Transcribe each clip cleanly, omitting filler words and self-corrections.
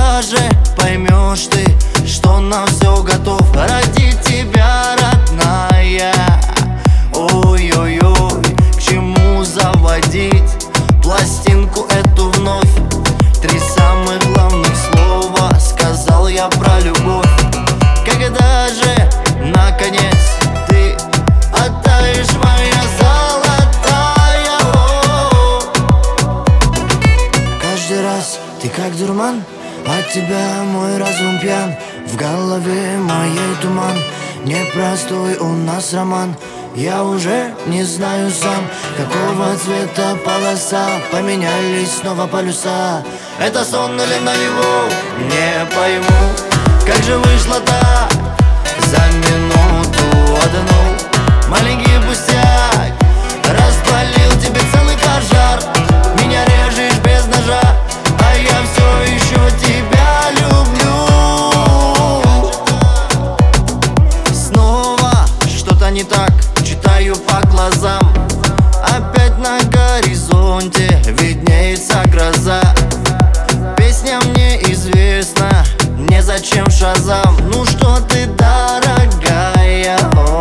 Когда же поймешь ты, что на все готов ради тебя, родная? Ой-ой-ой, к чему заводить пластинку эту вновь? 3 самых главных слова сказал я про любовь. Когда же, наконец, ты оттаешь, моя золотая? Каждый раз ты как дурман, от тебя мой разум пьян, в голове моей туман. Непростой у нас роман, я уже не знаю сам, какого цвета полоса, поменялись снова полюса. Это сон или наяву, не пойму, как же вышло так за минуту одну. Маленький пустяк распалил тебе целый пожар. Меня режешь без ножа, а я все еще тебя люблю. Снова что-то не так, читаю по глазам. Опять на горизонте виднеется гроза. Песня мне известна, незачем шазам. Ну что ты, дорогая,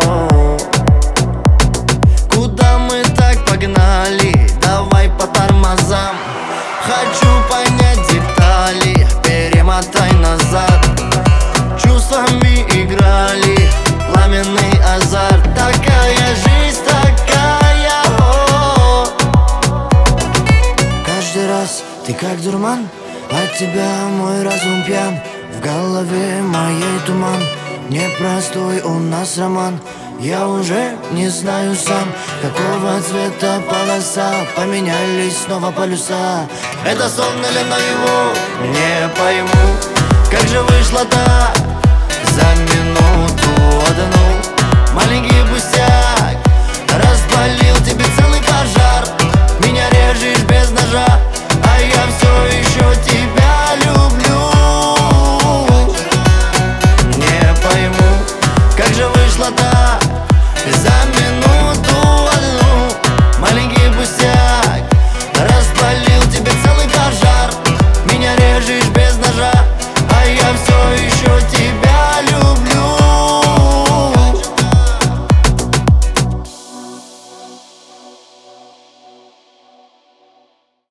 куда мы так погнали? Давай по тормозам. Хочу понять детали, перемотай назад. Чувствами играли, пламенный азарт. Такая жизнь, такая. Каждый раз ты как дурман, от тебя мой разум пьян, в голове моей туман. Непростой у нас роман, я уже не знаю сам, какого цвета полоса, поменялись снова полюса. Это сон или наяву, не пойму, как же вышло так